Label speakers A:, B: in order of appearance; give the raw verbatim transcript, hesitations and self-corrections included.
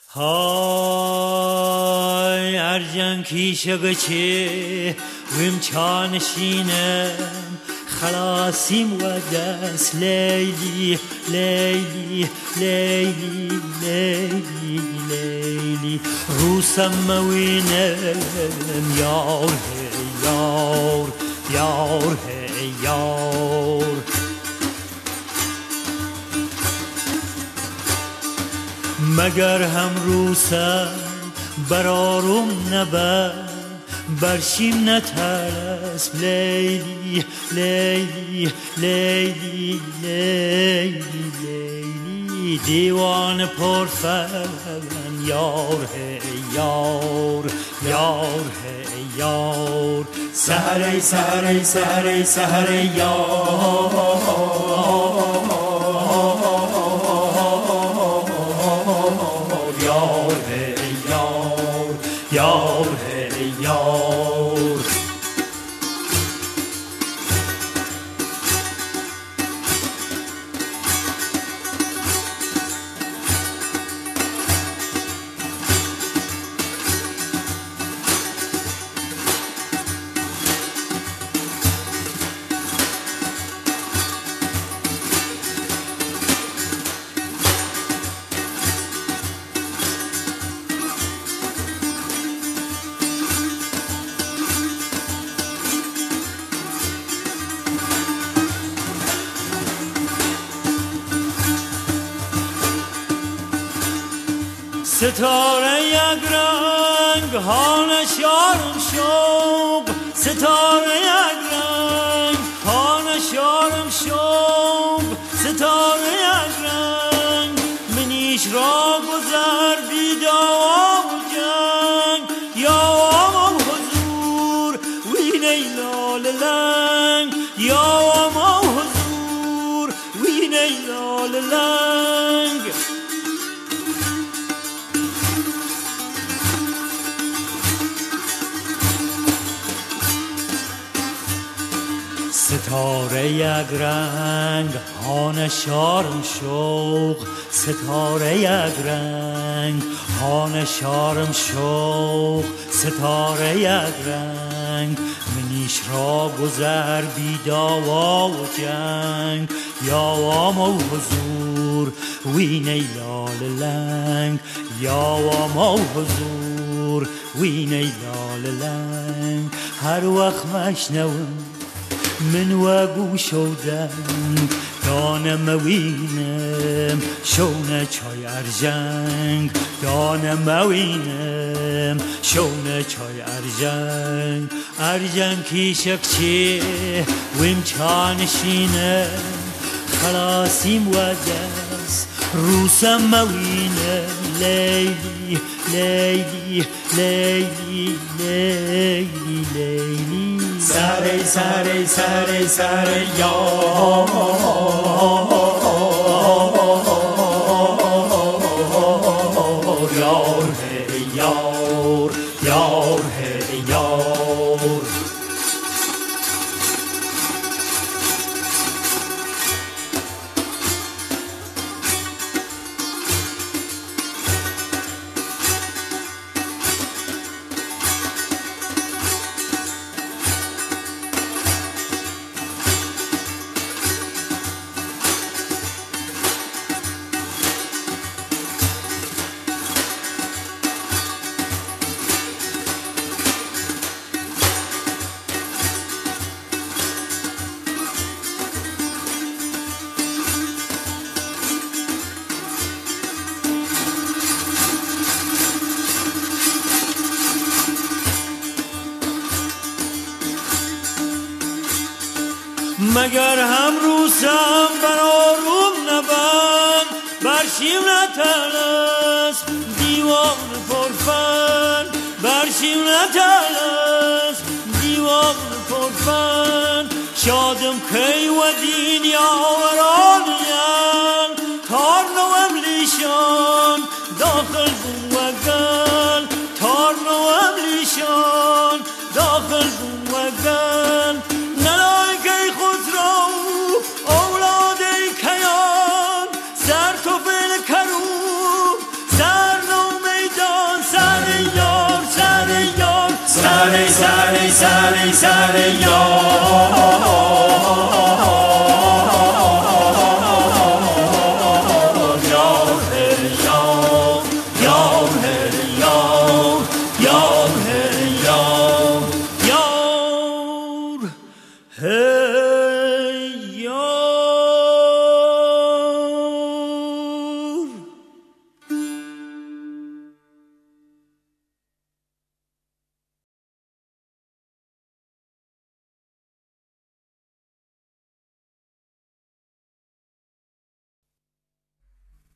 A: های ارجن کیشه بچه ویم چانشینم خلاصیم و دست لیلی لیلی لیلی لیلی لیلی روسم موینم یار یار یار یار مگر هم روسم برارم نبر برشیم نترس لیلی لیلی لیلی لیلی لیلی دیوان پرفن یار یار یار یار سهره سهره سهره سهره یار یار یار یار ستاره یک رنگ هانش یارم شوق ستاره یک رنگ هانش یارم شوق ستاره یک رنگ منیش را گذر بی دوا و جنگ یا آمام حضور وین ایلال لنگ یا آمام حضور وین ایلال لنگ ستاره یک رنگ هان شارم شوق ستاره یک رنگ هان شارم شوق ستاره یک رنگ منیش را گذر بی داوا و جنگ یا آما حضور وین ایلال لنگ یا آما حضور وین ایلال لنگ هر وقت مشنوم من وگو شودم دانم وینم شونه چای ارجنگ دانم وینم شونه چای ارجنگ ارجنگ کیشک چه ویم چانشینم خلاصیم و دست روسم موینم لیلی لیلی لیلی لیلی لیلی سهره سهره سهره سهره یار یار یار یار یار مگر هم روسم برارم نبند برشیم نترس دیوان پرفن برشیم نترس دیوان پرفن شادم کی و دین یاورانیم تار نوم لیشان داخل بون و گل تار نوم لیشان داخل بون و گل نلای که خسرو اولاد کیان سر تو فل کرو سر نوم ای سر ای سر یار
B: Hey